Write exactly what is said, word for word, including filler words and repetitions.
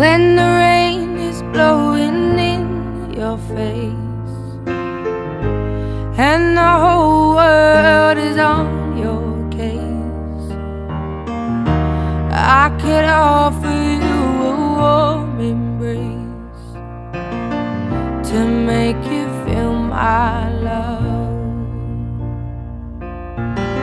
when the rain is blowing in your face and the whole world is on your case. I could offer you a warm embrace.